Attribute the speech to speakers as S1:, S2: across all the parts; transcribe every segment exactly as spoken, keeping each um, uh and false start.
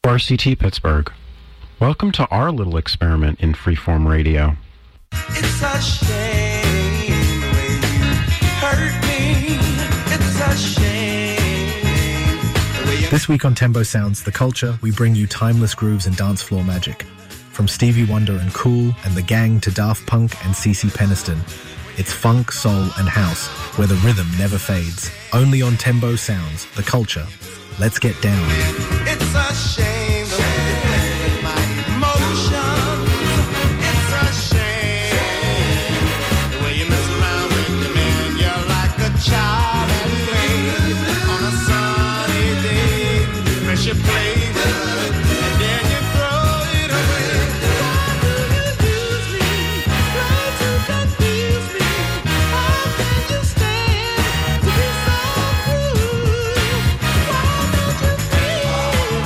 S1: R C T Pittsburgh. Welcome to our little experiment in freeform radio.
S2: It's a shame the way you hurt me. It's a shame the way you...
S3: This week on Tembo Sounds, The Culture, we bring you timeless grooves and dance floor magic. From Stevie Wonder and Cool and The Gang to Daft Punk and CeCe Peniston. It's funk, soul and house, where the rhythm never fades. Only on Tembo Sounds, The Culture. Let's get down.
S2: It's a shame the way you play with my emotions. It's a shame the way you mess around with me, man. You're like a child at play on a sunny day. Press your playbook and then you throw it away. Why do you use me? Try to confuse me. How can you stand to be so cruel? Why don't you feel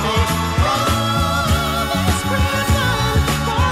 S2: this present for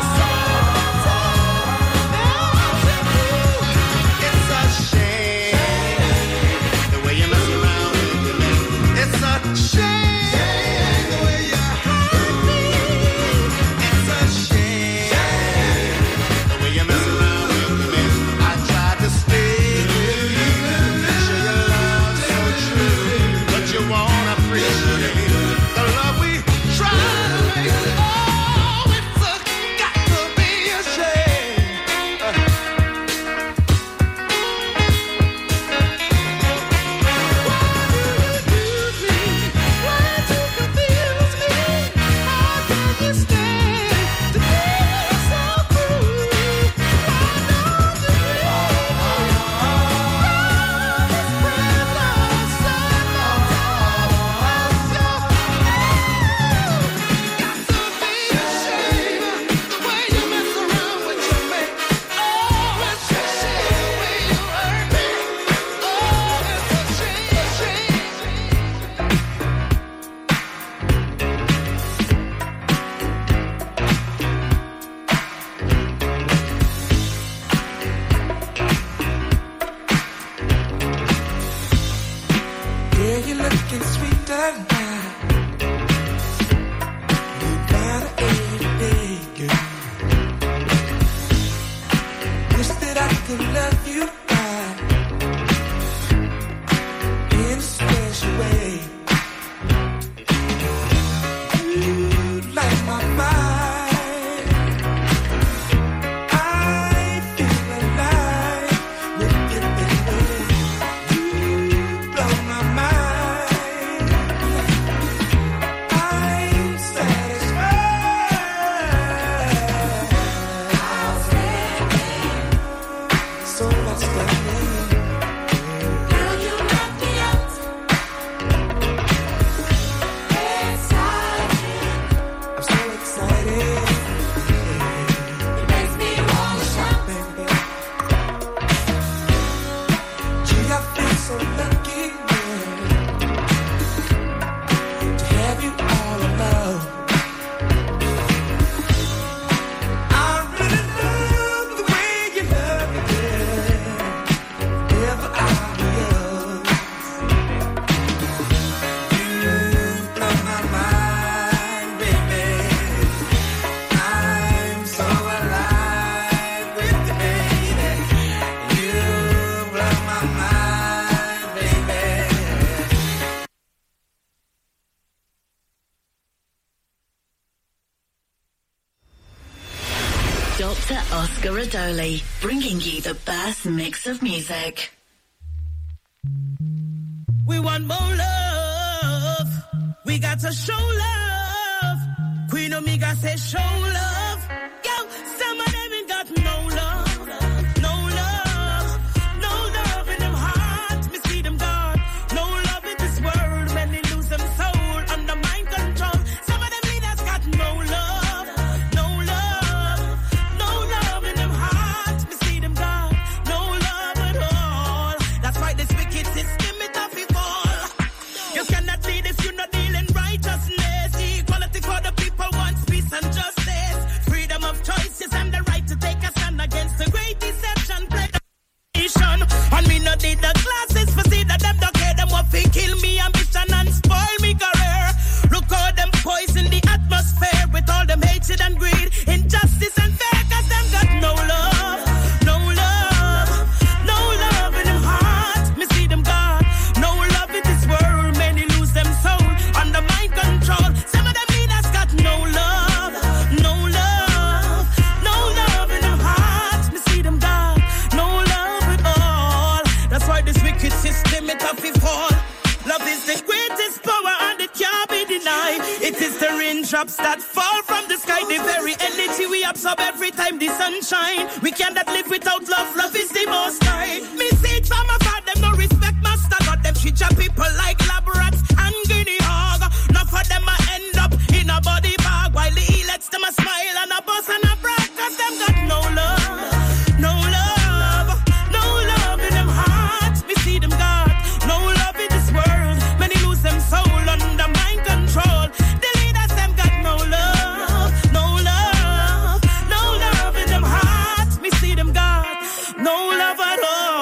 S2: It's a shame the way you mess around with me. It's a shame the way you hurt me. It's a shame the way you mess around with me. I tried to stay with you, show your love so true, but you won't appreciate the love we try to make. Oh, it's a got to be a shame. Uh, Yeah, you're looking sweeter now. You got a everyday girl. Wish that I could love you right in a special way. You light my mind. I feel alive with you, baby. You blow my mind. I'm satisfied. So much stuff. Girl, you knock me out. I'm so excited. It makes me wanna shout, baby. Gee, I feel so lucky, girl, to have you all alone. I really love the way you love me, girl. Never I'll be yours. You blow my mind, baby. I'm so alive with you, baby. You blow my mind, baby.
S4: Doctor Oscar Adoli, bringing you the best mix of music.
S5: We want more love. We got to show love. Queen Omega says show love. Yo, some of them ain't got no love. No love. No love in them hearts. Me see them gone. No love in this world. When they lose them soul under mind control. Some of them leaders got no love. No love. No love in them hearts. Me see them gone. No love at all. That's why this wicked system it off it all. You cannot see this, you're not dealing righteousness. Equality for the people wants peace and justice. Freedom of choices and the right to take a stand against hatred and greed, injustice and fear, cause them got no love, no love, no love in them heart. Me see them God, no love in this world. Many lose them soul under mind control. Some of them leaders got no love, no love, no love in them heart. Me see them God, no love at all. That's why this wicked system it have to fall. Love is the greatest power and it can't be denied. It is the raindrops that fall from the sky, the very energy we absorb every time the sun shine. We cannot live without love, love is the most high. Me see it from afar, them no respect master God. Them treat your people like lab rats and guinea hog. Enough of them a end up in a body bag, while the lets them a smile and a buzz and a brag, cause them got no love, no love, no love in them hearts. Me see them God, no love in this world. Many lose them soul under mind control. The leaders them got no love, no love, no love in them hearts. Me see them God, no love at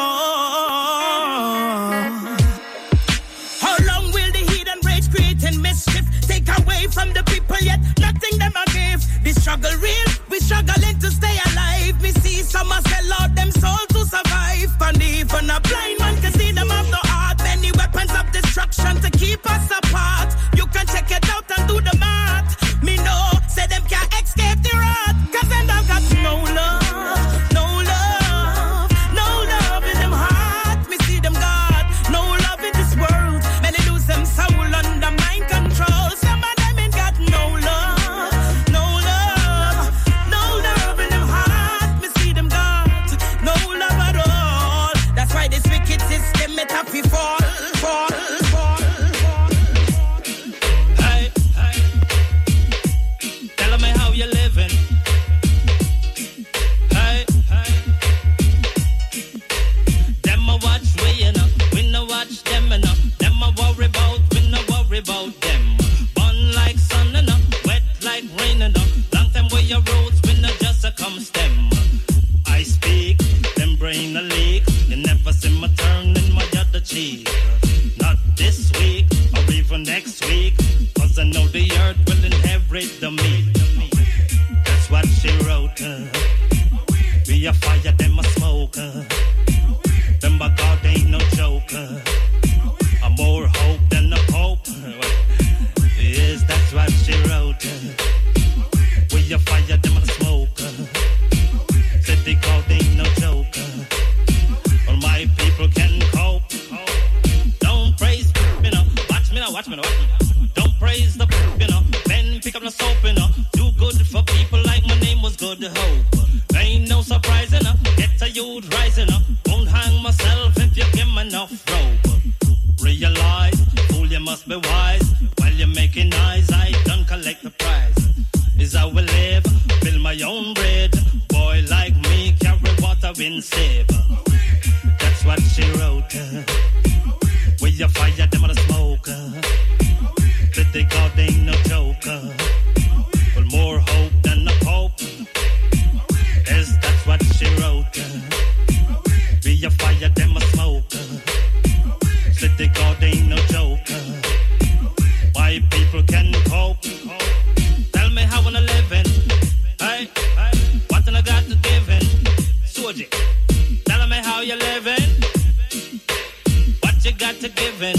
S5: all. How long will the heathen rage creating mischief? Take away from the people yet nothing them a give. The struggle real, we struggling to stay alive. Me see some a sell out them soul to survive. And even a blind man can see them have no heart. Many weapons of destruction to keep us apart. You can check it out and do the math. Me know, say them can't escape the wrath, cause them don't got no love, no love, no love in them heart. Me see them God, no love in this world. Many lose them soul under mind control. Some of them ain't got no love, no love, no love in them heart. Me see them God, no love at all. That's why this wicked system it have to fall, fall, fall, fall.
S6: Hey, hey. Tell me how you living. Hey, hey. Them a watch we, you know. We no watch them, you know. Them a worry about, we no worry about them. Burn like sun, you know. Wet like rain, you know. Long time where your roads, we no just a come stem. I speak, them brain a leak. You never see my turn in my other cheek. Not this week or even next week, cause I know the earth will inherit the meat. That's what she wrote. Uh. We a fire, them a smoke. Uh. Them by God ain't no joker. Uh. More hope than the Pope. Yes, that's what she wrote. Uh. We a fire, them a smoke. Uh. Said the God ain't no joker. All my people can cope. Don't praise, you know. Watch me now, watch me now, watch me now. Don't praise the, you know. Then pick up the soap, you know. Do good for people like my name was Good Hope. Ain't no surprise, you know. Get a youth rising up. Won't hang myself if you give me enough rope. Realize, fool, you must be wise. While you're making eyes, I don't collect the prize. Is how we live, build my own bread. Boy like me, carry water in save. That's what she wrote. Where you fire, them on the smoke. That they God ain't no joker. But more hope than the Pope. Yes, that's what she wrote. Be a fire, them a smoke. Said they God ain't no joker. Why people can cope? Tell me how I'm living. Hey, hey, what I got to give in? Soji, tell me how you living. What you got to give in?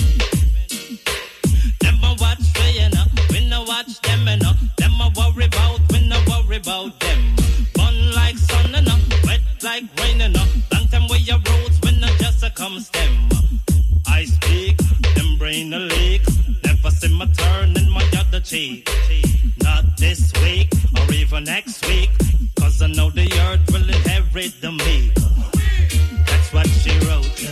S6: Them a watch for you know. We no watch them, you know. Them a worry about, we no worry about them. Burn like sun, you know. Wet like rain, you know. Long time where your roads, we no just a come stem. I speak, them brain a leak. Never see my turn in my other cheek. Not this week or even next week, cause I know the earth will inherit the meek. That's what she wrote.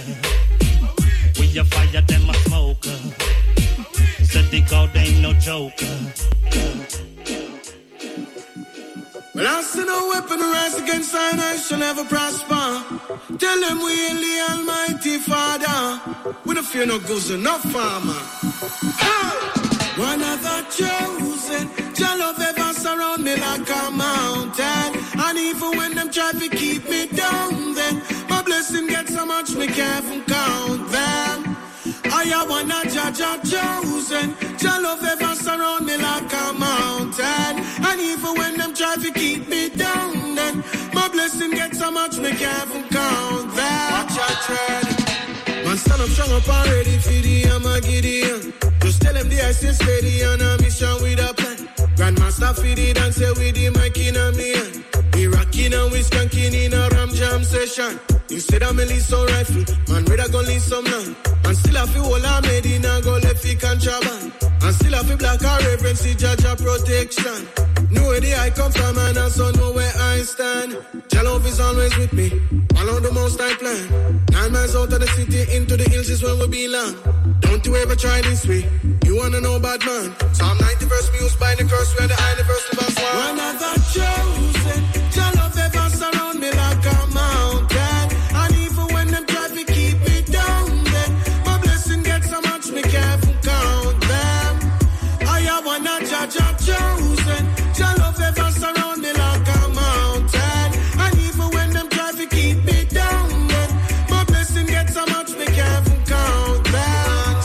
S6: We a fire, them a smoke. Said the God ain't no joker.
S2: Well, I see no weapon rise against our nation shall never prosper. Tell them we hail the Almighty Father. We don't fear no goose and no farmer. One of the chosen, your love ever surround me like a mountain. And even when them try to keep me down, then my blessing gets so much me can't even count them. I am one of judge chosen, your love ever surround me like a mountain. And even when them
S7: so much me can't even count that. Watch your tread. Man, stand up strong up and ready for the hammer Gideon. Just tell him the ice is steady on a mission with a plan. Grandmaster feed it and say with the mic in a me hand. We rockin' and we skankin' in a ram jam session. Instead of me leave some rifle, man, rather go leave some land. And still have to hold a made in and go left fi contraband. And still have to black a reverence, see Jaja protection. Know where the I come from and also know where I stand. Jah love is always with me, follow the most I plan. Nine miles out of the city, into the hills is where we belong. Don't you ever try this way, you wanna know bad man. Psalm ninety-first we use by the curse, where the universal boss one. One of the chosen, Jah love ever surround me like a mountain. And even when them try to keep me down, then my blessing gets so much me can't count them. I have one of Jah Jah chosen, Jah love ever surround me like a mountain. And even when them try to keep me down, then my blessing gets so much me can't count them.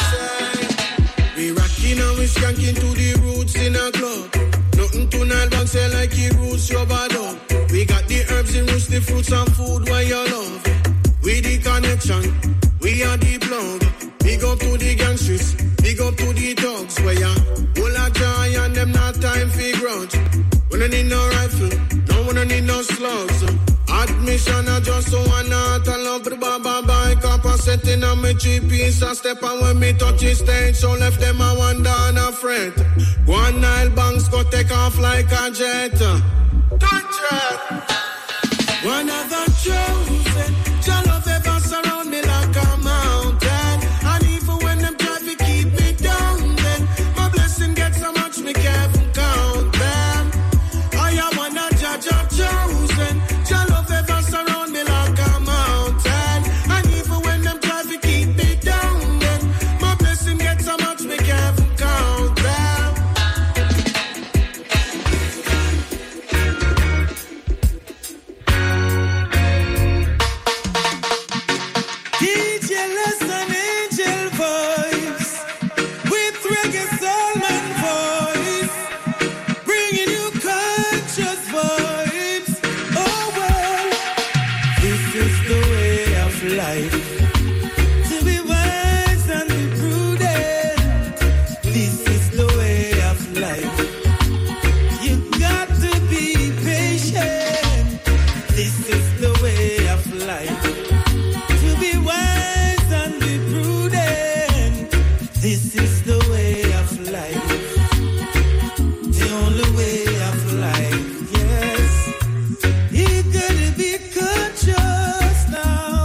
S7: We rockin' and we skankin' to the roots in a club. Nothing to not back say like he roots your bad up. We got the herbs and roots, the fruits and food where you love. We the connection, we are the plug. Big up to the gangsters, big up to the dogs. Where ya full of joy and them not time for grudge. We don't need no rifle, no one don't need no slugs. Admission I just so one heart I love the baba bike up and setting on me cheap piece and step on when me touch the stage. So left them a wonder and a fret. One Nile banks go take off like a jet. Touch it. One of the chosen, Jah love ever surround me like a mountain. And even when them try to keep me down, then my blessing gets so much me can't even count them. I am one of Jah Jah chosen, Jah love ever surround me like a mountain. And even when them try to keep me down, then my blessing gets so much me can't even count them. D J Lesson Angel voice with reggae soulman voice, bringing you conscious vibes. Oh well, this is the way of life. To be wise and be prudent. This is the way of life. You got to be patient. This is the way of life. To be wise and be prudent. This is the way of life. The only way of life, yes. You gotta be conscious now.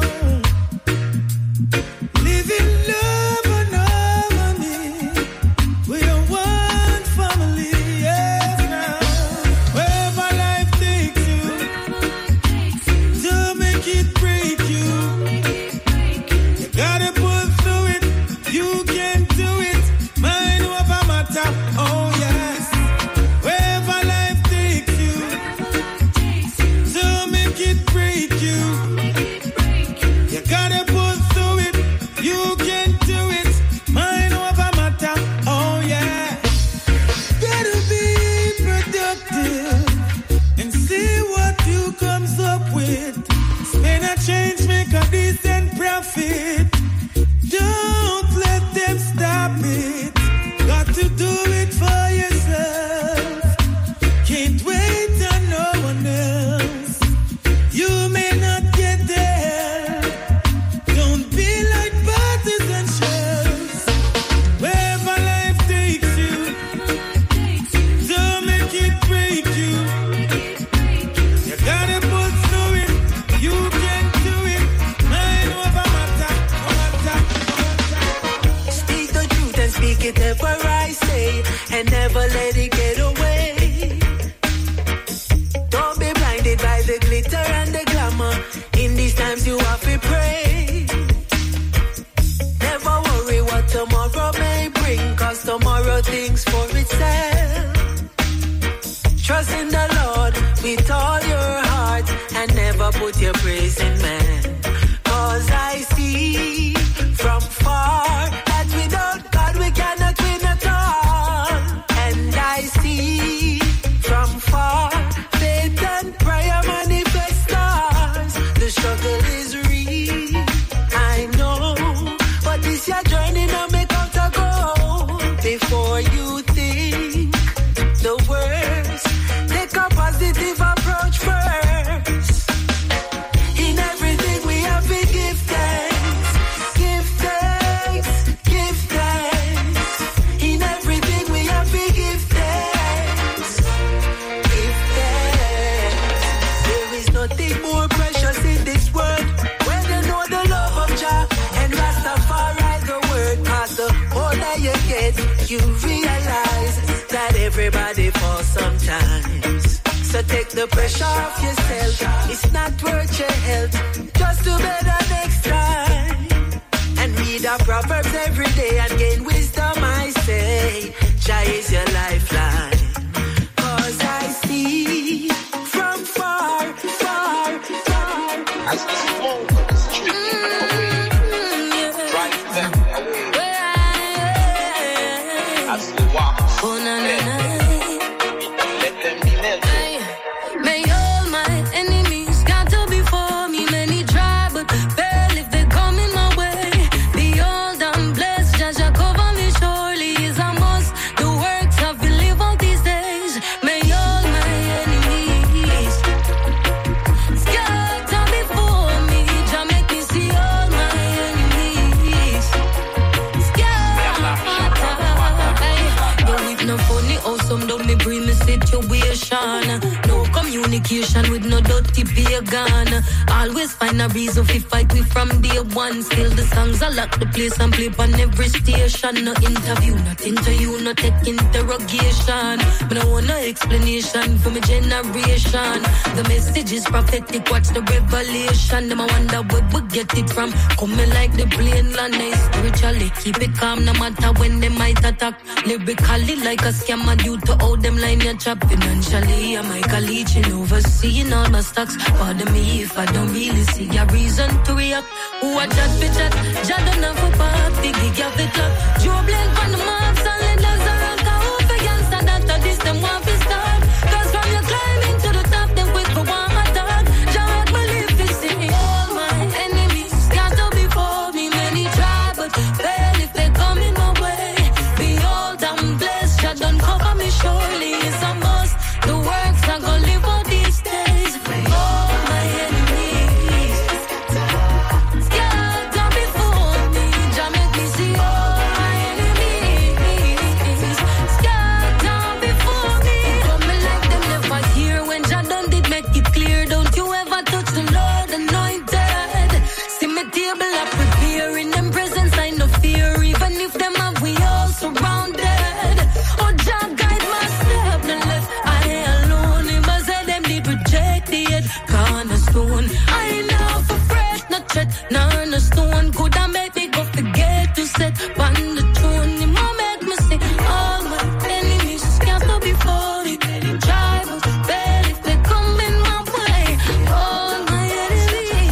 S7: Live in love and harmony. We are one family, yes now. Wherever life takes you, don't make it break you. You gotta pull through it. You can do it. Mind over matter. Oh yes. Wherever life takes you, don't make it break you. You gotta pull through it. You can do it. Mind over matter. Oh yeah. Gotta be productive and see what you comes up with. Spend a change, make a decent profit. Don't let them stop it. Got to do it for yourself. Can't wait on no one else. You may not get there. Don't be like butters and shells. Wherever life takes you, don't make it break you. You gotta pull through it. You can do it. Mind over matter, matter, matter.
S8: Speak the truth and speak it ever I say, and never let it get away. Don't be blinded by the glitter and the glamour. In these times you have to pray. Never worry what tomorrow may bring, cause tomorrow thinks for itself. Trust in the Lord with all your heart, and never put your praise in man. Cause I see from far that without God we cannot win at all. And I see from far faith and prayer manifest stars. you realize that everybody falls sometimes. So take the pressure off yourself. It's not worth your health. Just do better next time. And read our Proverbs every day and gain wisdom, I say. Jah is your lifeline. Cause I see from far, far, far.
S9: As the smoke is drifting away, drive them away. As we walk,
S8: Oh, na, na, na.
S9: let them be melted.
S8: May all my enemies scatter before me. Many try, but fail if they come in my way. Behold, I'm blessed. Jah Jah cover me surely is a must. The works I've been live out these days. May all my enemies scatter before me. Jah make me see all my enemies scatter. Hey, don't if no funny, awesome, don't me bring me situation. No communication with no dirty pagan. Always find a reason to fight me from day one. Still the songs I lock the place and play on every station. No interview, not interview, no take interrogation. But I want no explanation for my generation. The message is prophetic, watch the revelation. Them I wonder where we get it from. Coming like the plain land, I spiritually keep it calm no matter when they might attack. Lyrically like a scammer due to how them line your chop. Financially, I'm like a leeching, overseeing all my stocks. Pardon me if I don't really see a reason to react. Who I chat for chat, Jah don't have a part, biggie give it up. Joe blend on the maps and let us around. Who for gangsta that or this them want to start. Cause from your climbing to the top, them quick for one attack. Jah make me live to see all my enemies scatter before me. Many try but fail if they come in my way. Behold, I'm blessed, Jah don't cover me surely. It's a must. The works are gonna live on these days. All my enemies scatter before me. Jah make me see all my enemies scatter before me. Coming like them never hear when Jah done did make it clear. Don't you ever touch the Lord anointed. See me table I prepare in them presence I no fear. Even if them have we all surrounded. Oh Jah guide my step the left. I alone him as them did reject the head. Cornerstone I know for fret not threat. None no stone could I make me go forget to set on the throne. Him I make me see all my enemies scatter before me. Try but fail if they come in my way. All my enemies,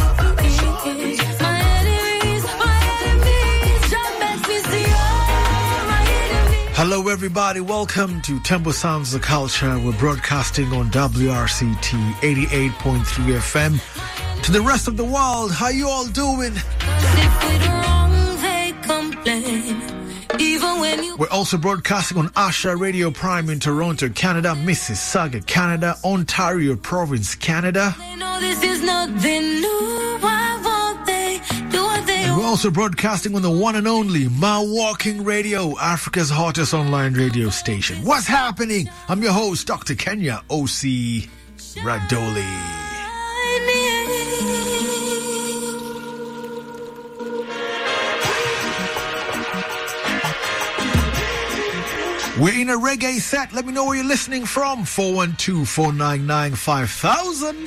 S8: my enemies, my enemies. Jah make me see all my enemies.
S3: Hello, everybody. Welcome to Temple Sounds of Culture. We're broadcasting on W R C T eighty-eight point three F M. To the rest of the world, how you all doing?
S8: If we do wrong, they complain. Even when you
S3: We're also broadcasting on Asha Radio Prime in Toronto, Canada, Mississauga, Canada, Ontario Province, Canada.
S8: they know this is nothing new, why won't they do what they
S3: And we're
S8: want?
S3: also broadcasting on the one and only Mawalking Radio, Africa's hottest online radio station. What's happening? I'm your host, Doctor Kenya O C Radoli. We're in a reggae set. Let me know where you're listening from. four one two, four nine nine, five thousand.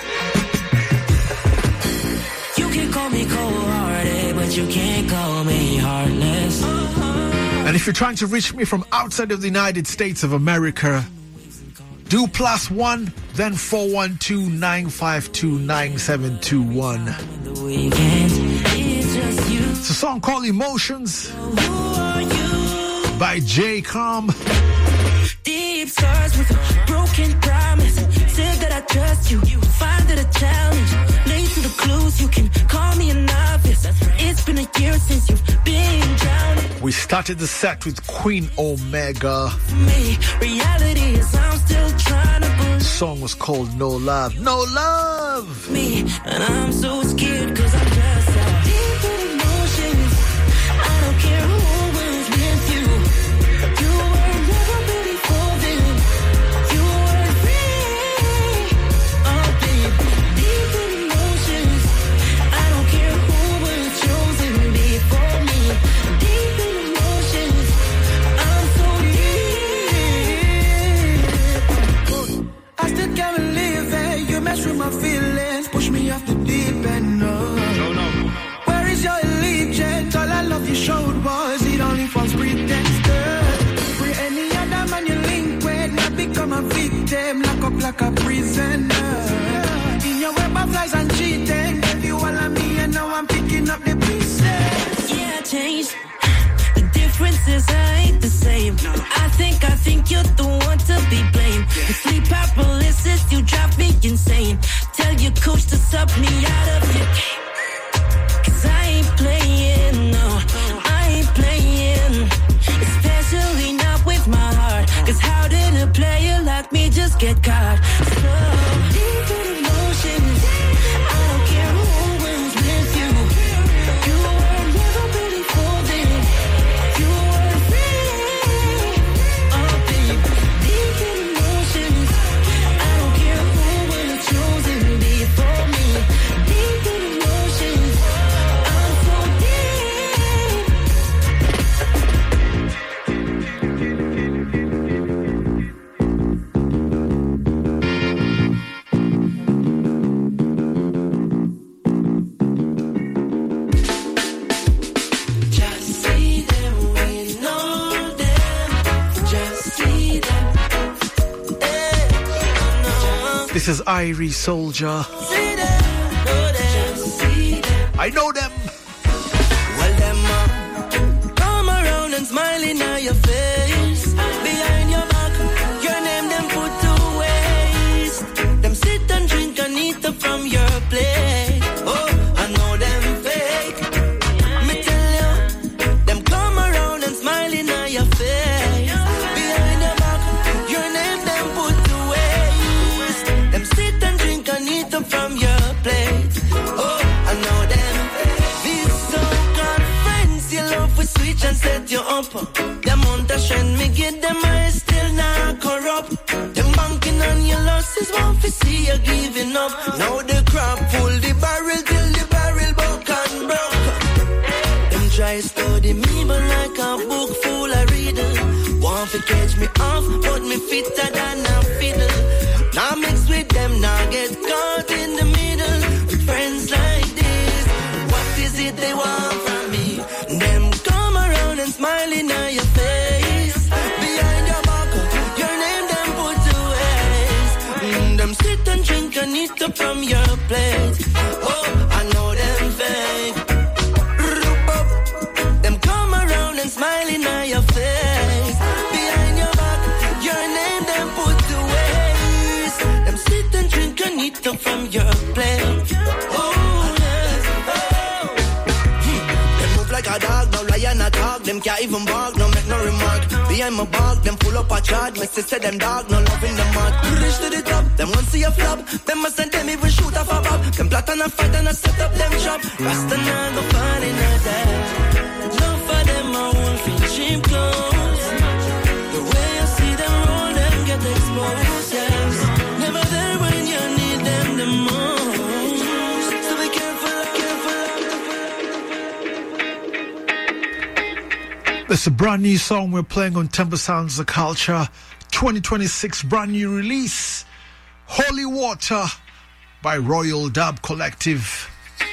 S5: You can call me cold-hearted, but you can't call me heartless.
S3: And if you're trying to reach me from outside of the United States of America, do plus one, then four one two, nine five two, nine seven two one.
S5: The weekend, it's just you.
S3: It's a song called Emotions
S5: Who are you?
S3: by J. Calm.
S5: Deep scars with a broken promise. Said that I trust you. Find it a challenge. Late to the clues. You can call me a novice. It's been a year since you've been drowning.
S3: We started the set with Queen Omega.
S5: For me, reality is I'm still trying to believe
S3: The song was called No Love. No Love!
S5: me. And I'm so scared cause I'm just out deep in emotions. I don't care who was with you. You were never really for them. You were free. Oh baby, deep in emotions. I don't care who was chosen before me. Deep in emotions. I'm
S7: a victim, lock up like a prisoner. In your web of lies and cheating, gave you all of me and now I'm picking up the pieces.
S5: Yeah, I changed. The difference is I ain't the same. I think, I think you're the one to be blamed. The sleep paralysis, you drive me insane. Tell your coach to sub me out of your game. Cause I ain't playing, no, I ain't playing. Especially not with my heart. Cause how did a player like me just get caught? So deep in emotions, I don't care who was with you. You were never really folding. You were free. Oh babe, deep in emotions, I don't care who would have chosen before me. Deep in emotions, I'm so
S10: This is Irie Soldier. I know them.
S5: Well, them uh, come around and smiling at your face. Behind your back, your name them put to waste. Them sit and drink and eat up from your plate. Oh, I know them fake. Me tell you, them come around and smiling at your face. Behind your back, your name them put to waste. Them sit and drink and eat up from your plate. Oh, I know them. These so-called friends, your love will switch and set you up. The amount of strength me give them, I still not corrupt. Them banking on your losses, won't fi see you giving up. Now the crop pull the barrel till the barrel buck and broke. Them try study me, but like a book full of reading. Want to catch me off, but me fitter than a fiddle. Now mix with them, now get caught in the middle. With friends like this, what is it they want from me? Them come around and smiling at your face. Behind your back, your name them put to waste. Mm, them sit and drink and eat up from your plate. Oh, I know them fake. Them come around and smiling at your face. Behind your back, your name them put to waste. Them sit and drink and eat up from your plate. Oh, yes. Oh. Hmm. Them move like a dog, no lion attack. Them can't even bark, no make no remark. Behind my back, them pull up a chart. My sister them dog, no love in the mark. Reach to the top, them want see a flop. Them must send them even shoot off a bob. Them plot and a fight and a set up them trap. Rasta now go fall in a death. Love for them a wolf in cheap clothes. The way you see them roll, them get exposed, yes. Never there when you need them the most. So be careful, careful.
S10: This is a brand new song we're playing on Temple Sounds the Culture. twenty twenty-six brand new release. Holy Water by Royal Dub Collective.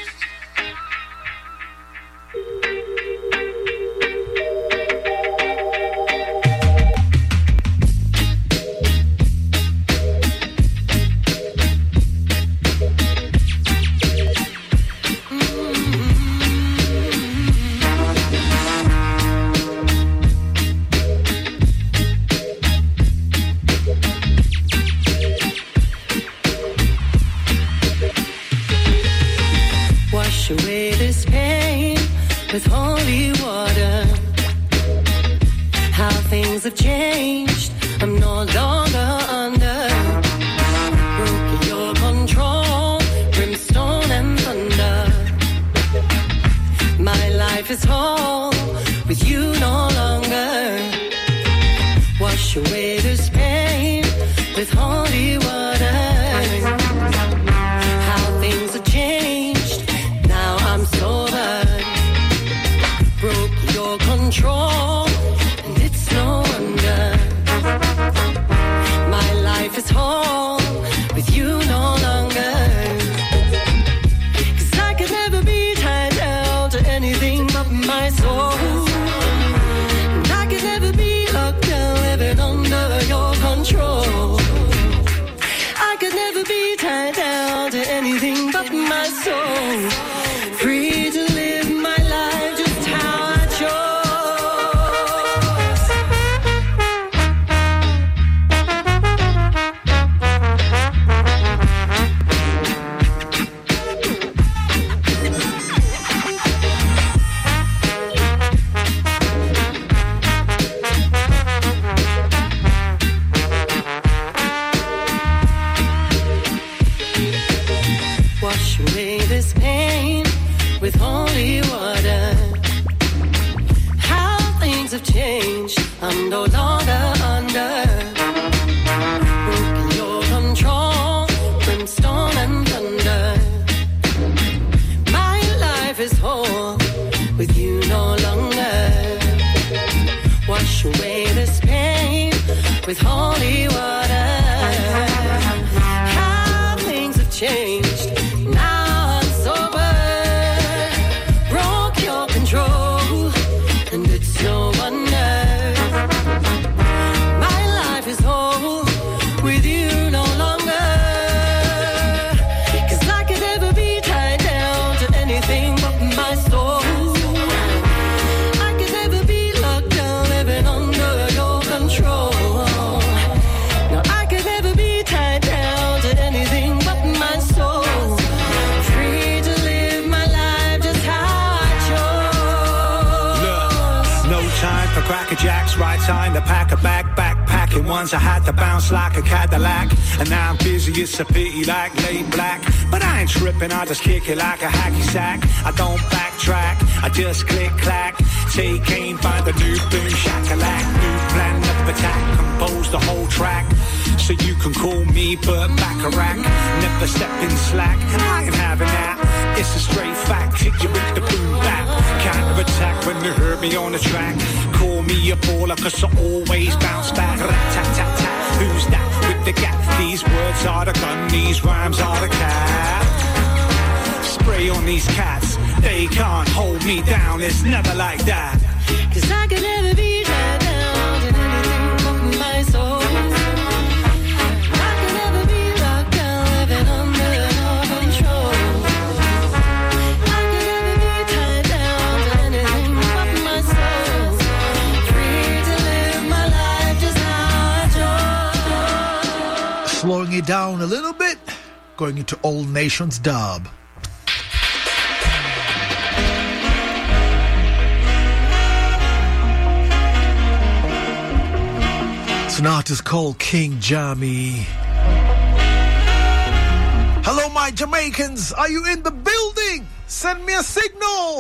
S5: Away this pain with holy water. How things have changed, I'm no longer under. Broke your control, brimstone and thunder. My life is whole, with you no longer. Wash away this pain with holy water. How things have changed, now I'm sober. Broke your control, and it's no wonder.
S11: holy water. How things have changed. Now I'm sober. Broke your control, and it's no wonder. My life is whole with you no longer. 'Cause I could never be tied down to anything but my soul. I could never be locked down, living under your control. No, I could never be tied down to anything but my soul. Free to live my life just how I chose.
S12: Look, no time for cracker jacks, right time to pack a bag, backpacking ones I had to bounce like a Cadillac. And now I'm busy, it's a pity like late black. But I ain't tripping, I just kick it like a hacky sack. I don't backtrack, I just click clack. Take aim, find a new boom shakalak. New plan of attack, compose the whole track. So you can call me Burt Bacharach. Never step in slack, I ain't having that. It's a straight fact, hit you with the boom bap. Counter attack when you heard me on the track. Call me a baller, cause I always bounce back. Rat-tat-tat-tat, who's that with the gap? These words are the gun, these rhymes are the cap. Spray on these cats, they can't hold me down, it's never like that.
S11: 'Cause I could never be tied down to anything but my soul. I could never be locked down, living under your control. I could never be tied down to anything but my soul. Free to live my life just how I chose.
S10: Slowing it down a little bit, going into All Nations dub. It's an artist called King Jammy. Hello, my Jamaicans. Are you in the building? Send me a signal.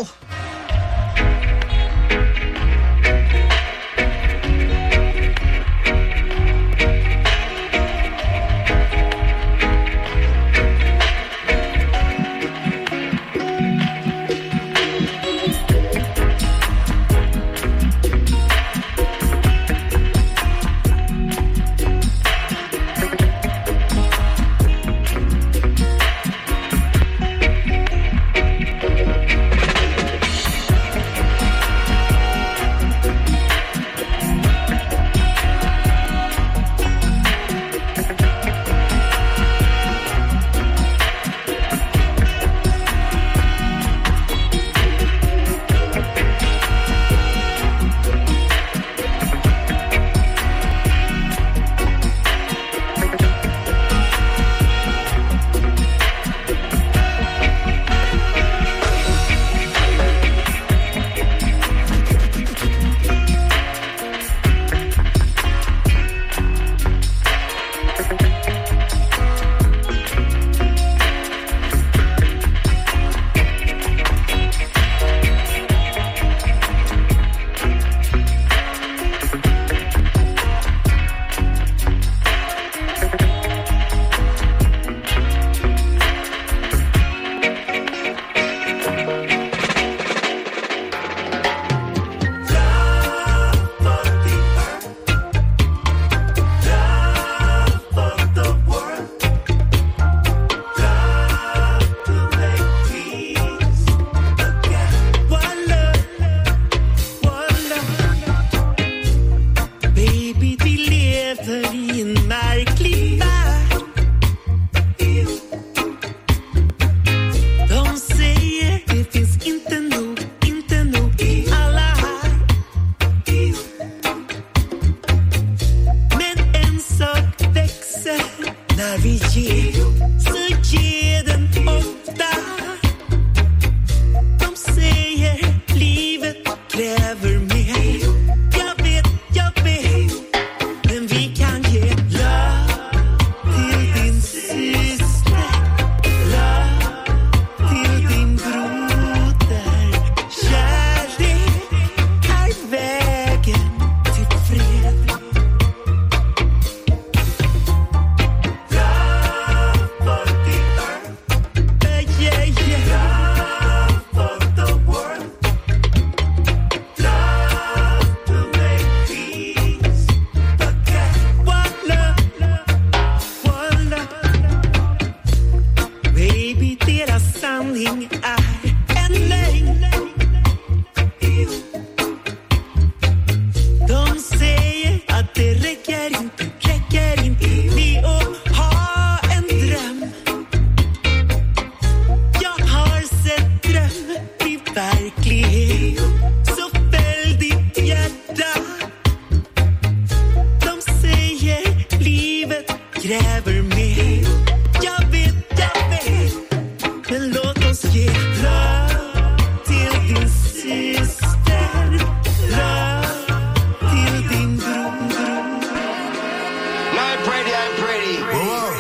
S5: we'd ever meet. Jump it, jump it, and let us get love till this is dead. Love till the groom, groom.
S9: No, I'm pretty, I'm pretty. Whoa.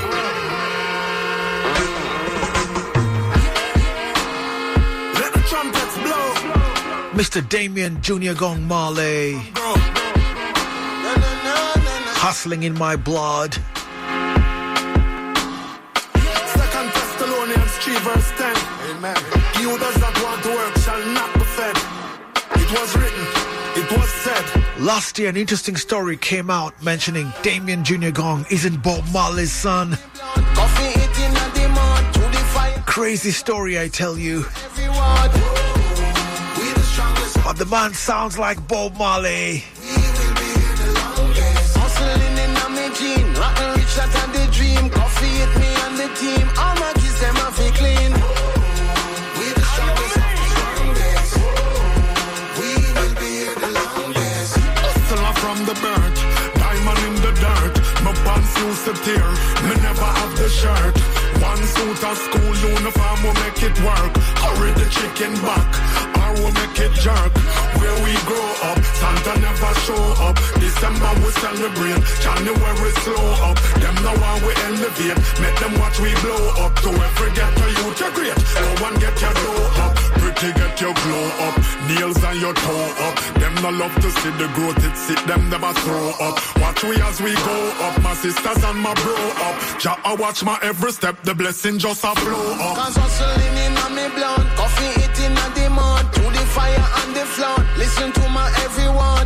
S7: Let the trumpets blow.
S10: Mister Damien Junior Gong Marley. Hustling in my blood.
S7: Second Thessalonians three verse ten. Amen. He who does not want to work shall not be fed. It was written, it was said.
S10: Last year, an interesting story came out mentioning Damien Junior Gong isn't Bob Marley's son. Crazy story, I tell you. But the man sounds like Bob Marley.
S2: Rotten rich, that and the dream. Coffee hit me and the team. All my kids, them have to clean. We the strongest of the strongest. We will be here the longest.
S7: Hustler from the birth, diamond in the dirt. My pants used to tear, me never have the shirt. One suit of school uniform will make it work. Hurry the chicken back, or we'll make it jerk. Where we grow up, Santa never show up. December we celebrate, January slow up. Them know how we elevate, make them watch we blow up. To every ghetto youth you're great, no one get your dough up. Pretty get your glow up, nails and your toe up. Them no love to see the growth, it sit them never throw up. Watch we as we go up, my sisters and my bro up. Jah I watch my every step, the blessing just a flow up.
S2: Cause hustling in on me blood, coffee eating at the mud, to the fire and the flood. Listen to my every word.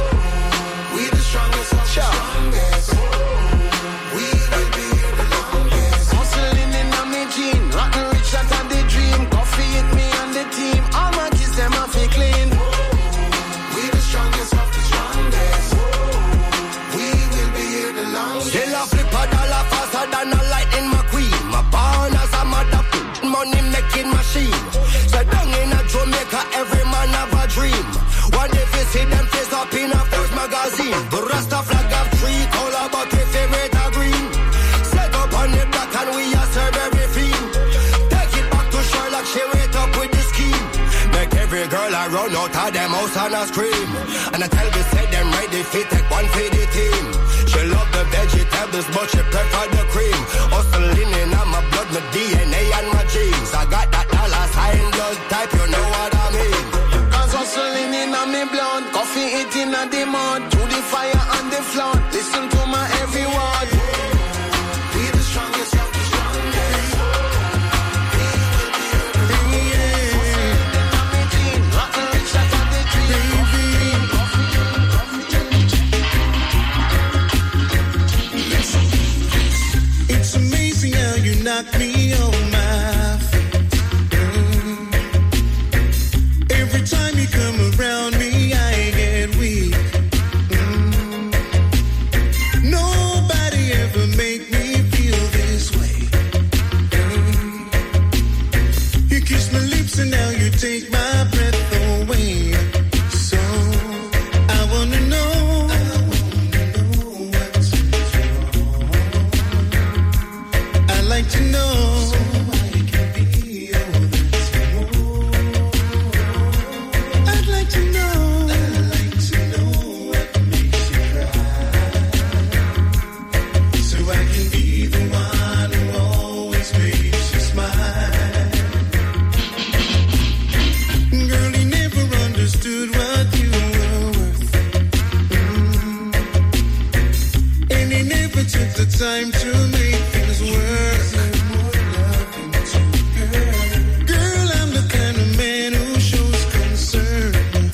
S2: We the strongest of the strongest. We will be here the longest. Hustling in on me jean, rotten rich that and the dream. Coffee hit me and the team. All my kids them have to clean. We the strongest of the strongest. We will be here the longest.
S13: Still a flip a dollar faster than a lightning McQueen. My born as a mother money making machine. So down in a Jamaica, every man have a dream. One day we see them face up in a first magazine. The Rasta flag have three color, but we favorite are green. Set up on the back and we a serve every fiend. Take it back to Sherlock, she rate up with the scheme. Make every girl I run out of them house and a scream. And I tell me say them ready fit take one for the team. She love the vegetables, but she prefer the cream. Hustling in on my blood, my D N A and my genes. I got that dollar sign blood type, you know what I mean.
S2: Cause hustling in on me blood, coffee eating at the mud, to the fire and the flood. Listen to my every word. We the strongest of the strongest. We will be here. Hustling in on me jean, rotten rich that and the dream.
S5: It's amazing how you knock me on my feet. Mm. Every time you come around me, I get weak. Mm. Nobody ever make me feel this way. Mm. You kiss my lips and now you take my breath away. So I wanna know. I'd like to know so I can be all that's more. I'd like to know. I'd like to know what makes you cry, so I can be the one who always makes you smile. Girl, you never understood what you were worth. Mm. And you never took the time to make things worse. Girl, I'm the kind of man who shows concern.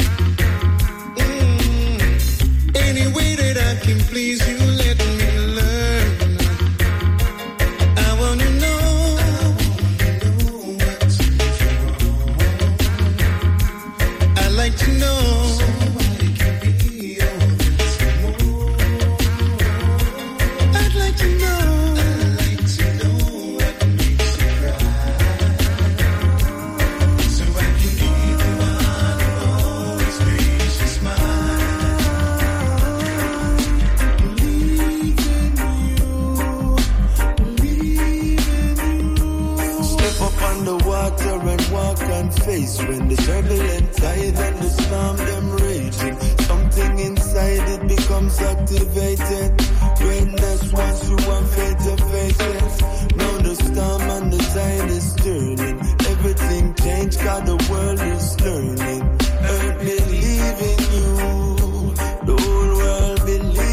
S5: Mm. Any way that I can please you, let me learn. I wanna know, what's wrong. I'd like to know so I can be all that's more. I'd like to know. I'd like to know what makes you cry, so I can be the one who always makes you smile. Believe in you.
S14: walk on face when the turbulent tide and the storm them raging. Something inside it becomes activated. Greatness wants you on face to faces. Now the storm and the tide is turning. Everything changed, cause the world is learning. Earth believe in you, the whole world believe.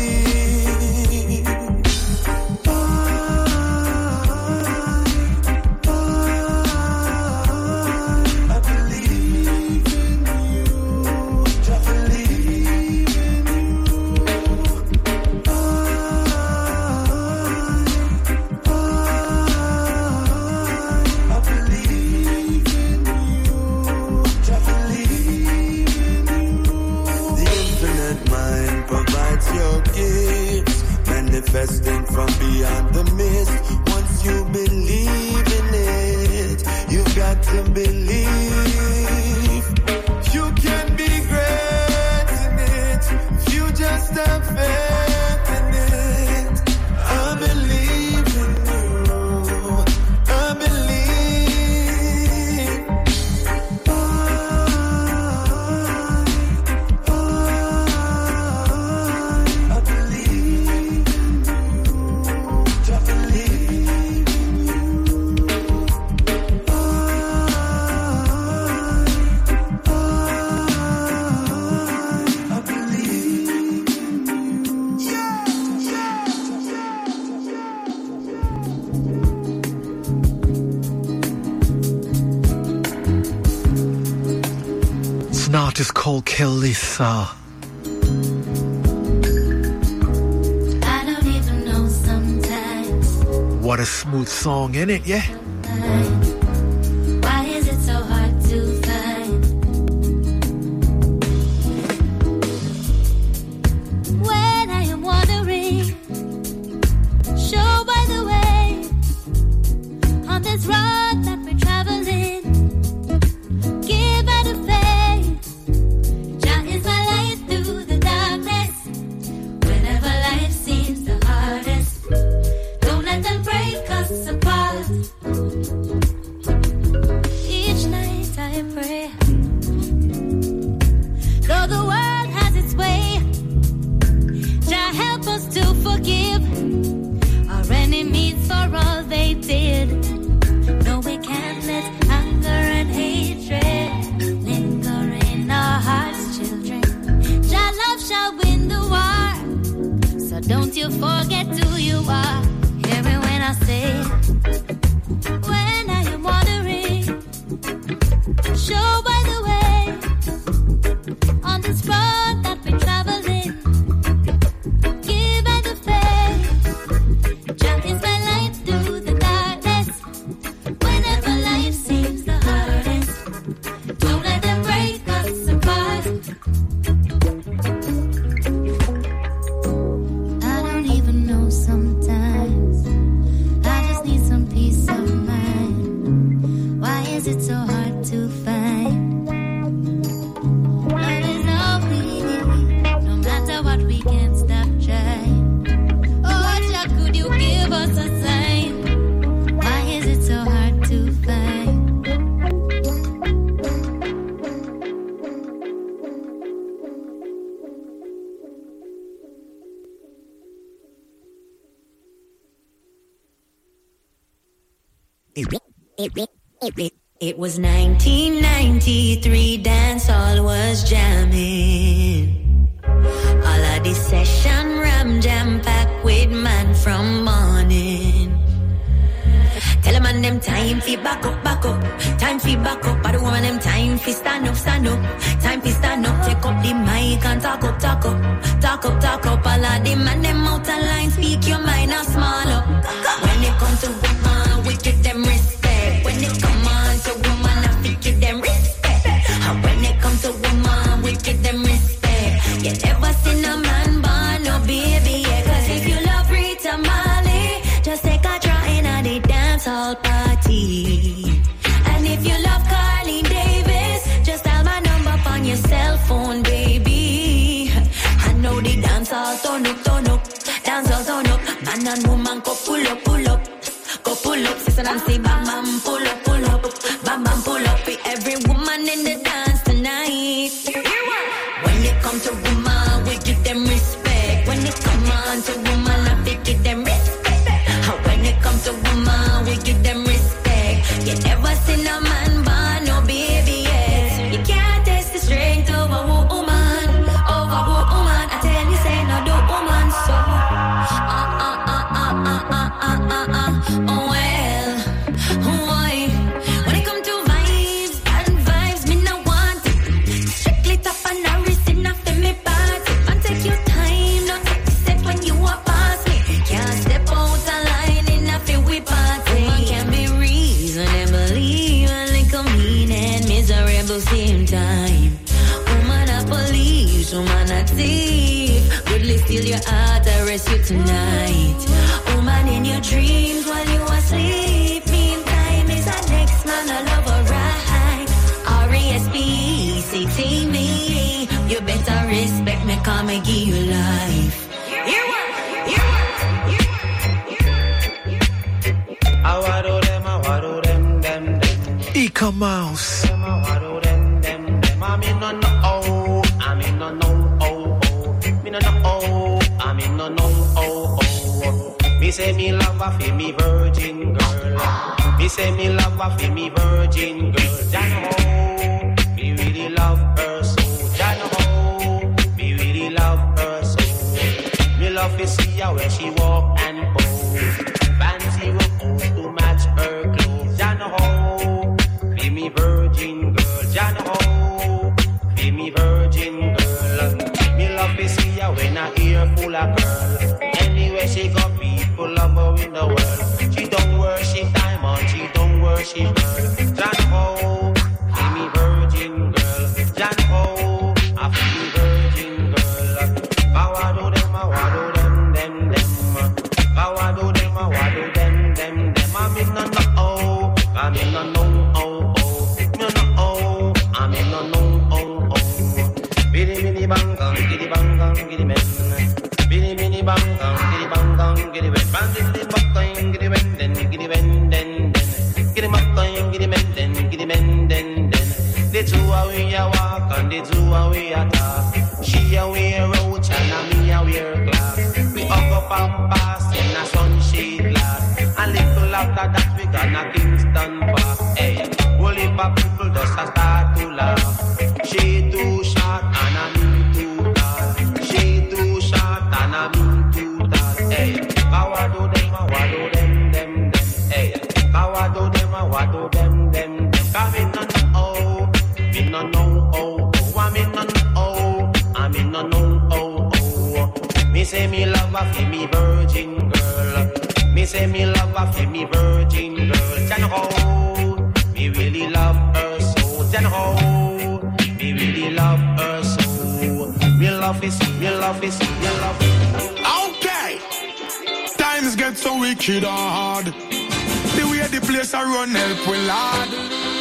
S14: Manifesting from beyond the mist. Once you believe in it, you've got to believe. You can be great in it if you just have faith in it. I believe in you. I believe. I, I, I believe.
S10: It's an artist called Kelisa.
S15: I don't even know sometimes.
S10: What a smooth song, innit? Yeah.
S15: Why is it so hard to find? When I am wandering, show by the way, on this road that we're traveling, give out a faith. Jah is my light through the darkness. Whenever life seems the hardest, don't let them break us apart. Each night I pray, though the world has its way, Jah help us to forgive our enemies for all they did. No, we can't let anger and hatred linger in our hearts, children. Jah love shall win the war, so don't you forget who you are. Hear me when I say, when I am wandering, show by the way, on this road that we're traveling, give by the faith. Jah is my light through the darkness. Whenever life seems the hardest, don't let them break us apart. I don't even know sometimes. I just need some peace of mind. Why is it so hard to find? Love is all we need. No matter what, we can't stop trying. Oh, Jah, could you give us a sign? Why is it so hard to find? It was nineteen ninety-three, dancehall was jamming. All of the session ram jam pack with man from morning. Tell them on them time fi back up, back up. Time fi back up. I don't want them time fi stand up, stand up. Time fi stand up. Take up the mic and talk up, talk up. Talk up, talk up. All of them and them out of line. Speak your mind and small up. When it comes to woman, we give them respect. When it come on to woman, I fi give them respect. And when it comes to woman, we give them respect. You never seen a man born no baby, yeah. Cause if you love Rita Marley, just take a try in at the dancehall party. And if you love Carly Davis, just dial my number on your cell phone, baby. I know the dancehall turn up, turn up. Dancehall turn up. Man and woman go pull up, pull up. Go pull up, sister Nancy, bam bam, pull up, pull up, bam bam, pull up. For every woman in the dance tonight. When it come to woman, we give them respect. When it come on to woman, I think give them respect. When it come to woman, we give them respect. You never seen a man born no baby yet. You can't test the strength of a woman, of a woman. I tell you, say no do woman so. Uh uh uh uh uh uh uh uh uh. Oh well, why? When it come to vibes and vibes, me no want it. Strictly top and I receive nothing me party. And take your time, not take the step when you are past me. Can't step out a line in nothing we party. Woman can be reasonable, even like a mean and miserable same time. Woman a police, woman a thief. Goodly steal your heart, arrest you tonight. Woman in your dreams while you asleep. Meantime is a next man a love a right. R E S P E C T me. You better respect me, cause me give you life. Here what? Here what?
S6: I wado them, I wado them, them, them.
S10: Eka Mouse.
S6: Them, I wado them, them, them. I mean no no oh, I mean no no oh oh. Me no no oh, I mean no no oh oh. Me say me love a fi me virgin girl. Me say me love a fi me virgin girl. Jano ho, me really love her so. Jano ho, me really love her so. Me love to see her where she walk and pose. Fancy clothes to match her clothes. Jano ho, be me virgin girl. Jano ho, be me virgin girl. Me love to see her when I ear full of girl. Anywhere she go, people love her in the world. She don't worship diamond, she don't worship pearl. Jano ho, be me virgin girl. Jano ho, I feel me virgin girl. I wado them, I wado them, them, them. I wado them, I wado them, them, them. I'm in no no oh, I'm in no no oh oh, no no oh, I'm in no no oh oh. Biddy biddy bang bang, giddy bang bang, giddy men. Biddy biddy bang bang, giddy bang bang, giddy men. Bang giddy bang bang, giddy men, then giddy men, then then. Giddy bang bang, giddy men, then giddy men, then then. The two are we a walk and the two are we a talk. She a wear roach and a me a wear glass. We hug up and pass in a sunshade glass. A little after that we gonna Kingston Park. Hey, whole heap of people just a start to laugh. She too short and a me too tall. She too short and a me too tall. Hey, how I do them, how I do them, them, them. Hey, how I do them, how I do them, them, them. Come in no no oh, me no no oh, oh. I'm in no no oh, I'm in no no oh oh. Me say me love a fi me virgin girl. Me say me love a fi me virgin girl. Jan ho, me really love her so. Jan ho, me really love her so. Me love is, me love is, me love is.
S16: Okay, times get so wicked and hard. The way the place I run help will lad.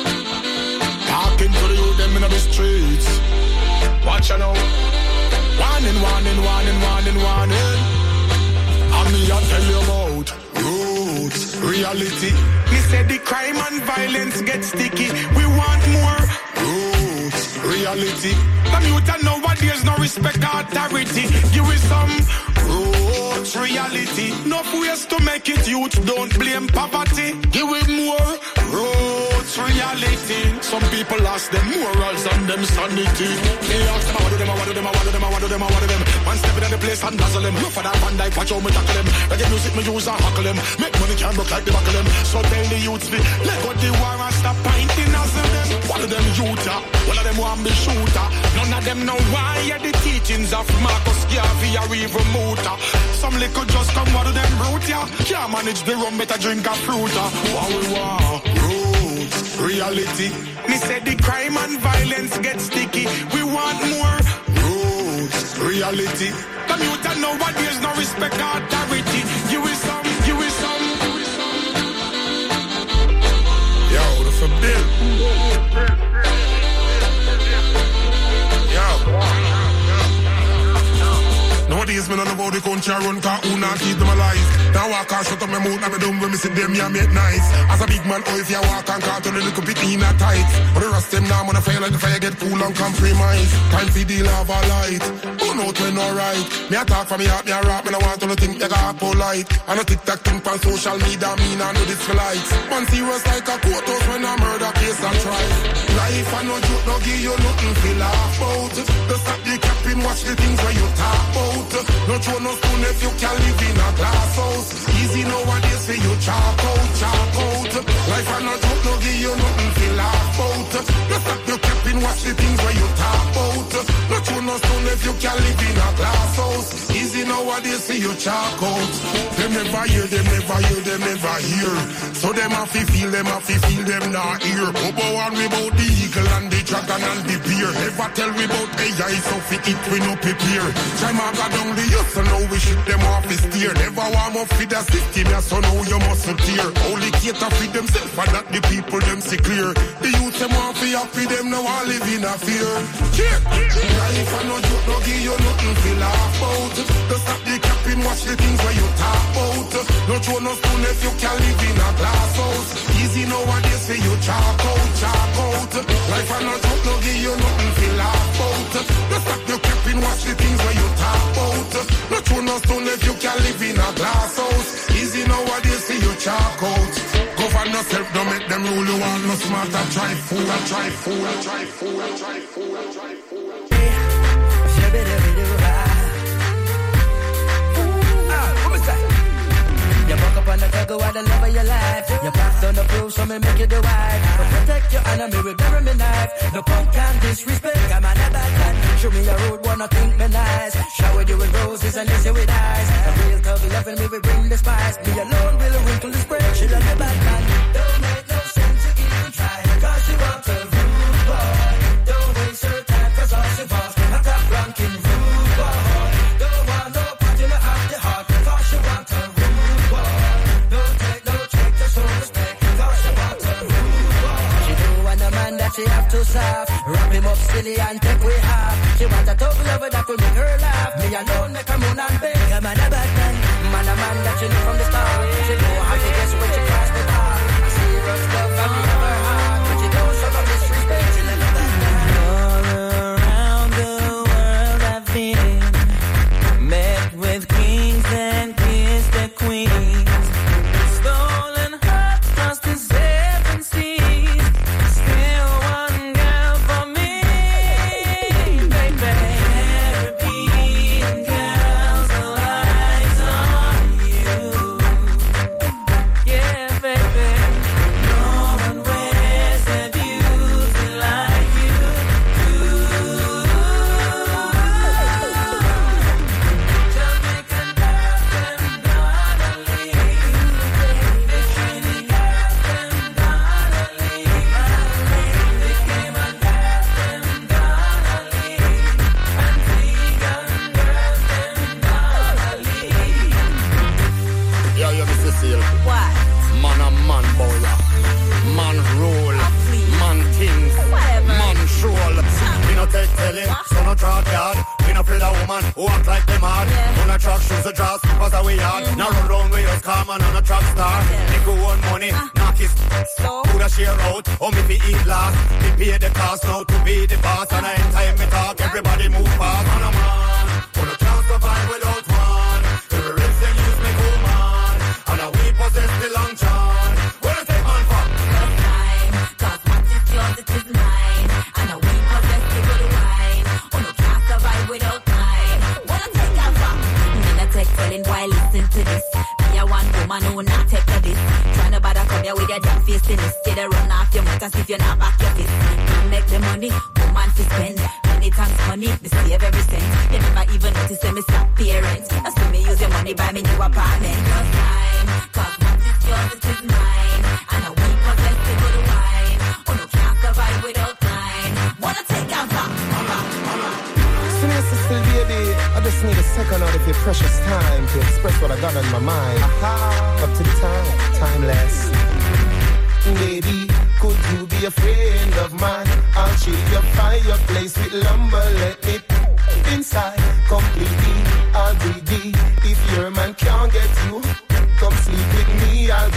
S16: Talking to the youth them in the streets. Watch out now. Warning, warning, warning, warning, warning. And me I tell you about roots, reality. Me say the crime and violence get sticky. We want more roots, reality. The youth and nowadays no respect authority. Give us some roots, reality. No ways to make it, youth don't blame poverty. Give it more roots, reality. Some people lost them morals and them sanity. Me ask them, what do them, what do them, what do them, what do them, what do them. One step in the place and dazzle them. Look for that Van Dyke, watch how me tackle them. Reggae music me use and huckle them. Make money can look like the buckle them. So tell the youths me, let go the war and stop pointing us at them. One of them youth, one of them want be shooter. None of them know why yeah, the teachings of Marcus Garvey or even Muta. Some liquor just come out of them root, yeah. Can't manage the rum, better drink a fruit. What we want? Roots, reality. Me say the crime and violence get sticky. We want more roots, reality. The youth and nowadays no respect authority. You is some, you is some, you is some. Yo, the forbid. Nowadays, me don't know about the country run, cause who not keep them alive. Now walk and shut up my mouth, now me dumb when me see them, yeah, make nice. As a big man, oh, if you walk and caught on a little bit in a tight. But the rest them now, when I fire like the fire get cool and compromise. Time for the lava light. Who know when alright? Me a talk for me heart, me a rap, me no want to think you got polite. And a tic-tac thing on social media, me nah know this for lights. Man serious like a courthouse when a murder case and trial. Life and no joke, no give you nothing to laugh out. Just stop the capping, watch the things where you talk about. No throw no stone if you can live in a glass house. Easy nowadays for you chalk out, chalk out. Life and no joke, no give you nothing to laugh out. Just stop the capping, watch the things where you talk about. No throw no stone if you can live in a glass house. Easy nowadays for you chalk out. Them never hear, them never hear, them never hear. So them have to feel, them have to feel, them not hear. Bobo and we about the eagle and the dragon and the bear. Never tell we about A I, so fi it we no prepare. Try my God down the youth, so now we ship them off the steer. Never warm up with the system, yeah, so now you mustn't tear. Only cater for themselves, and not the people, them see clear. The youth, them want to happy, them now all live in a fear. Cheer! Life and no joke, no give you nothing to laugh out. Just stop the capping, watch the things where you talk about. No throw no stone if you can live in a glass house. Easy nowadays for you chalk out, chalk out. Life and no joke, no give you nothing to laugh out. Just stop your capping, watch the things where you talk about. No throw no stone if you can live in a glass house. Easy nowadays for you chalk out. Govern yourself, don't make them rule you want. No smarter, try fool, try fool, try fool, try fool, try fool.
S5: You buck up on the cargo at the love of your life. You pass on the proof, so me make you the wife. But protect your enemy with bury me knife. No punk can disrespect, I'm a bad man. Show me your road, wanna think me nice. Shower you with roses and lace you with eyes. A real thug loving me, we bring the spice. Me alone will wrinkle the spread, she like a bad man. Don't make no sense to even try, cause she wants a rude boy. Don't waste her time, cause all she wants a top ranking rude boy. Don't want no part in the after heart, cause she wants a rude boy. Don't take no trick, just show respect, cause she wants a rude boy. She do want a man that she have to soft, wrap him up silly and take way half. She want a tough lover that will make her laugh. Me alone make her moan and beg. A man a bad man, man a man that you know from the start. She know how to guess when she cross the bar. I see rough stuff from the other heart, but she don't show no disrespect. She like a bad man. All around the world I've been, met with kings and kissed the queens, stolen hearts across the seven seas. Still one girl for me, baby. Caribbean girls, all eyes on you. Yeah, baby. No one wears their beauty like you do. Jamaican girls and Donnelly, the Trinidad and Donnelly, the Cayman girls and Donnelly, Antiguan girls and Donnelly.
S17: Yeah, yeah, Mister Seal.
S5: What?
S17: Man a man, boy. Man rule. Man things. Man troll. We no take telling, so no drop yard. We no afraid a woman who act like them hard. On a truck, shoes a draws, cause a way hard. Now run round with us, calm and on a truck star. They go on money, knock his put a share out. Oh, me fi eat last. Me pay the cost now to be the boss. And I time me talk, everybody move fast. Man a man, who no can't survive without one. Every risk they use me go man. And a we possess the long john. Where you take man from?
S15: Cause what is yours, it is mine. And we possess the good wine. Oh, no can't survive without mine. Wanna take that from? Then I take telling why listen to this. Me a one woman who not take to this. Tryna bother come here with your damn face in this. Get a run off your mouth as if you're not back your fist. Man make the money, woman to spend. Many times money, me save every cent. You never even notice that me stop parents. That's when me use your money buy me new apartment. Cause time, cause what is yours, it is mine. And we possess the good wine. Oh, no can't survive without mine. Wanna take out back?
S18: Seriously, still baby, I just need a second out of your precious time to express what I got on my mind. Aha, up to the time, timeless. Baby, could you be a friend of mine? I'll chill your fireplace with lumber, let it inside completely. I'll be the if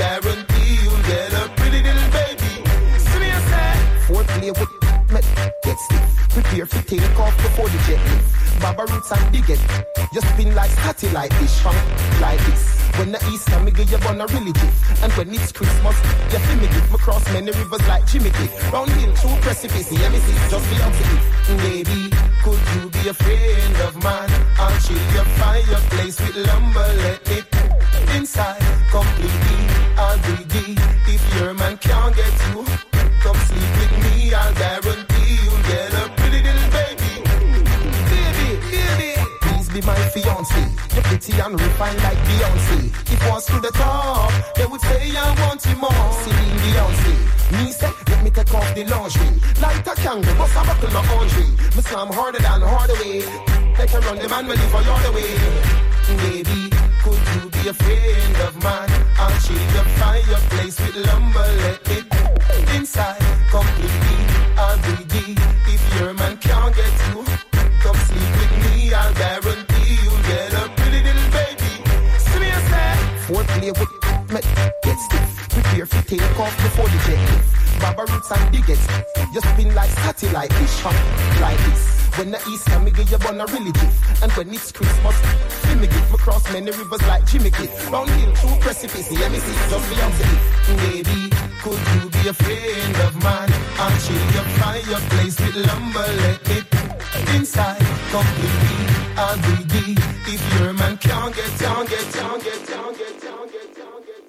S18: guarantee you'll get a pretty little baby. See me, I say. Foreplay with me, get stiff. Prepare for take off before the jet lift. Baba roots and dig it. You spin like Scotty like this, funk like this. When the Easter, me give you on a really gift. And when it's Christmas, you feel me give me cross many rivers like Jimmy Cliff. Round hill, through precipice, yeah, me see just the opposite. Baby, could you be a friend of mine? I'll chill your fireplace with lumber, let it inside completely. I'll be if your man can't get you, come sleep with me. I'll guarantee you'll get a pretty little baby. Baby, baby, please be my fiancé. You're pretty and refined like Beyonce. If once to the top, they would say I want you more. Celine Beyonce. Me say, let me take off the lingerie. Like a kangaroo, bust a buckle of laundry. Me slam harder than harder way. Take a run, the man will leave for your way. Baby, could you be a friend of mine? I'll chill your fireplace with lumber, let it inside completely. I'll be deep. If your man can't get you, come sleep with me. I'll guarantee you'll get a pretty little baby. See me, I say. Foreplay with me, get stiff. Prepare for take off before the jet lift. Baba roots and dig it. You spin like Scotty like this, funk like this. When the Easter, me give you on a really gift. And when it's Christmas, feel me give me cross many rivers like Jimmy Cliff. Round hill, through precipice, yeah, me see just Beyonce. Baby, could you be a friend of mine? I'll chill your fireplace with lumber, let it inside completely. I'll be deep. If your man can't get, can't get, can't get, can't get, can't get, can't get.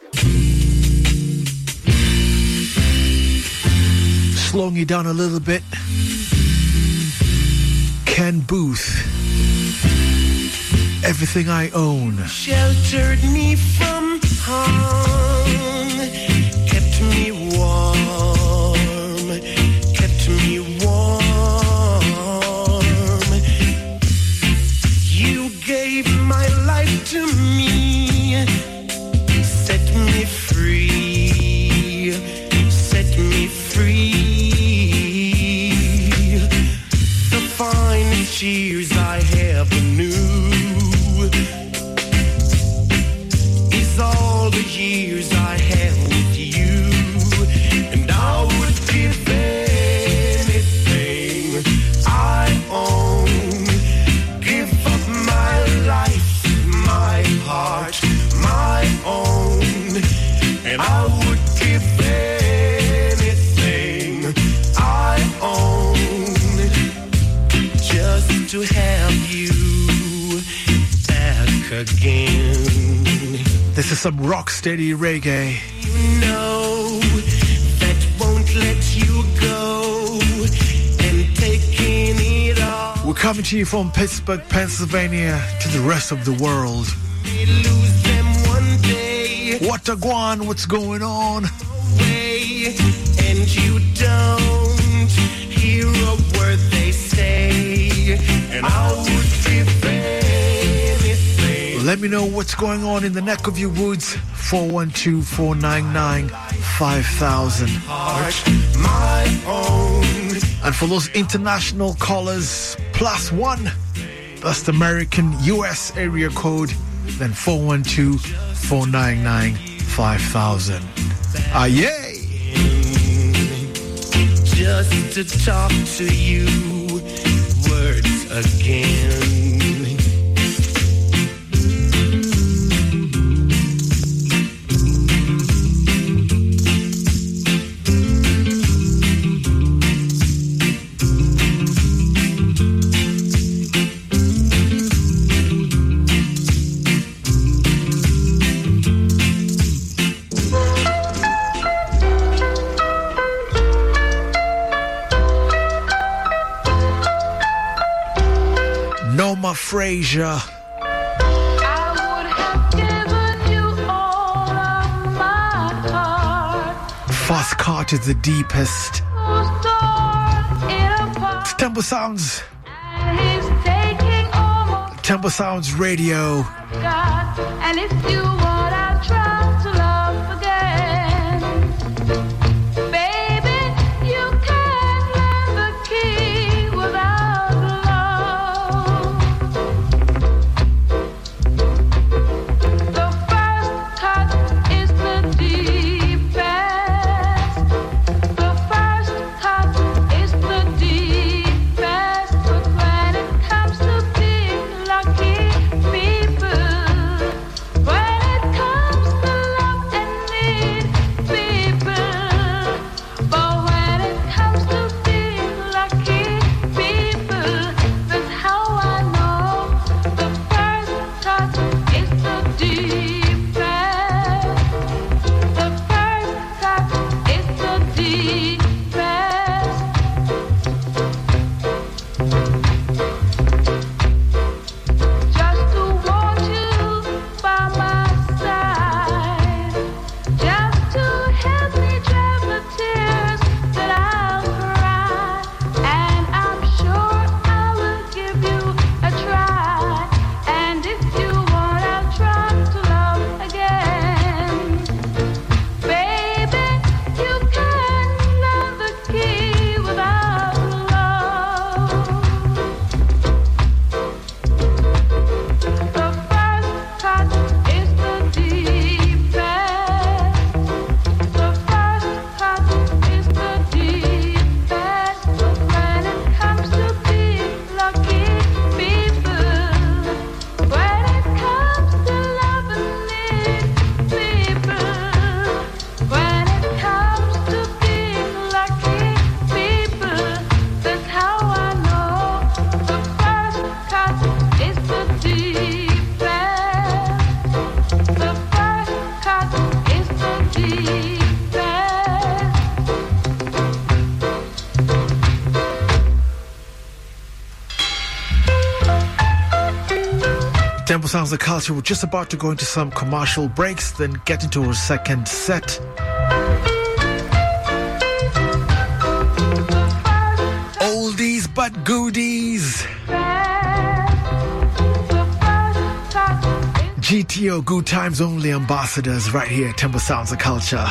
S10: Slowing you down a little bit. Ken Booth, Everything I Own.
S2: Sheltered me from harm, kept me warm, kept me warm. You gave my life to me, set me free, set me free. The finest years I ever knew is all the years I had with you, and I would give anything I own, give up my life, my heart, my own, and I would give anything I own just to have you back again.
S10: This is some rock steady reggae.
S2: You know that won't let you go, and taking it all.
S10: We're coming to you from Pittsburgh, Pennsylvania, to the rest of the world.
S2: We lose them one day.
S10: What a guan, what's going on?
S2: Way, and you don't hear a word they say, and I would give anything.
S10: Let me know what's going on in the neck of your woods. four one two, four nine nine, five thousand.
S2: My own.
S10: And for those international callers, plus one. That's the American U S area code. Then four one two, four nine nine, five thousand. Ah, yay!
S2: Just to talk to you, words again.
S10: Norma Frazier. Fast Cart is the deepest. It's Temple Sounds. Temple Sounds Radio.
S19: And it's you what I try to love again. Baby, you can't learn the key without love. The first cut is the deep.
S10: Sounds of Culture. We're just about to go into some commercial breaks, then get into our second set. Oldies but goodies. G T O, Good Times Only ambassadors, right here at Temple Sounds of Culture.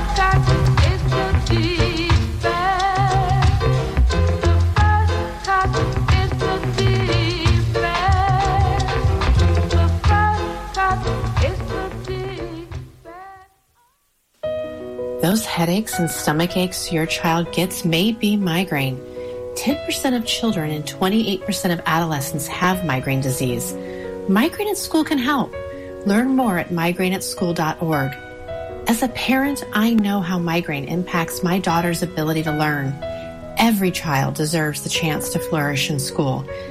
S20: Those headaches and stomach aches your child gets may be migraine. ten percent of children and twenty-eight percent of adolescents have migraine disease. Migraine at School can help. Learn more at migraine at school dot org. As a parent, I know how migraine impacts my daughter's ability to learn. Every child deserves the chance to flourish in school.